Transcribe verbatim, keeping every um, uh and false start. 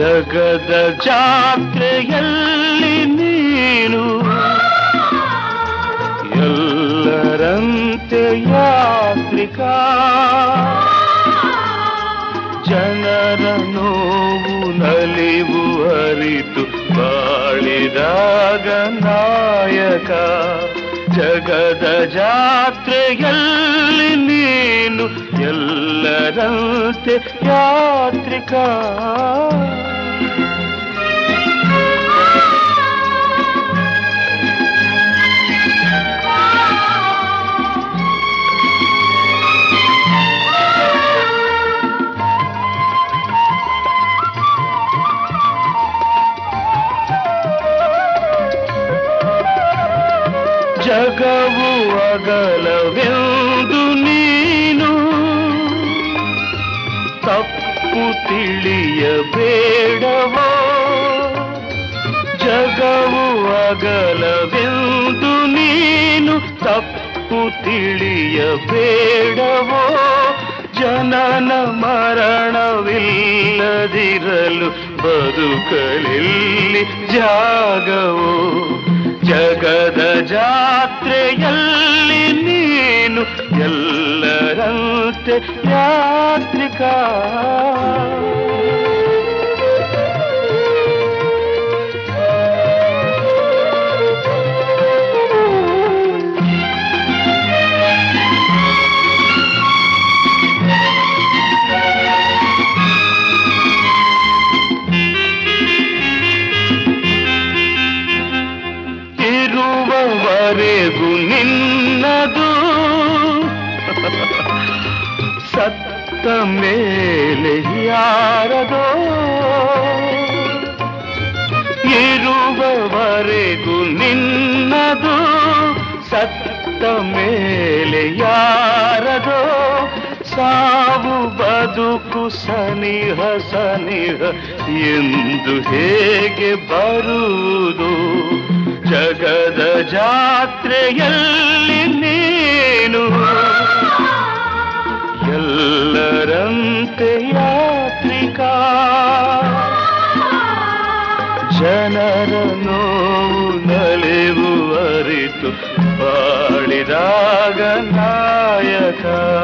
ಜಗದ ಜಾತ್ರೆಯಲ್ಲಿ ನೀನು ಎಲ್ಲರಂತೆ ಯಾತ್ರಿಕ, ಜನರ ನೋವು ನಲಿವು ಅರಿತು ಬಾಳಿದಾಗ ನಾಯಕ. ಜಗದ ಜಾತ್ರೆಯಲ್ಲಿ ನೀನು ಎಲ್ಲರಂತೆ ಯಾತ್ರಿಕ. ಜಗವು ಅಗಲವೆಂದು ನೀನು ತಪ್ಪು ತಿಳಿಯಬೇಡವೋ. ಜಗವು ಅಗಲವೆಂದು ನೀನು ತಪ್ಪು ತಿಳಿಯಬೇಡವೋ. ಜನನ ಮರಣವಿಲ್ಲದಿರಲು ಬದುಕಲಿಲ್ಲಿ ಜಾಗವೋ. ಜಗದ ಜಾತ್ರೆಯಲ್ಲಿ ನೀನು ಎಲ್ಲರಂತೆ ಯಾತ್ರಿಕ. ಇರುವವರೆಗೂ ನಿನ್ನದು, ಸತ್ತ ಮೇಲೆ ಯಾರದೋ. ಇರುವವರೆಗೂ ನಿನ್ನದು, ಸತ್ತ ಮೇಲೆ ಯಾರದೋ. ಸಾವು ಬದುಕು ಸನಿಹ ಸನಿಹ ಎಂದು ಹೇಗೆ ಬರುವುದು. ಜಗದ ಜಾತ್ರೆಯಲ್ಲಿ ನೀನು ಎಲ್ಲರಂತೆ ಯಾತ್ರಿಕ. ಜನರ ನೋವು ನಲಿವು ಅರಿತು ಬಾಳಿದಾಗ ನಾಯಕ.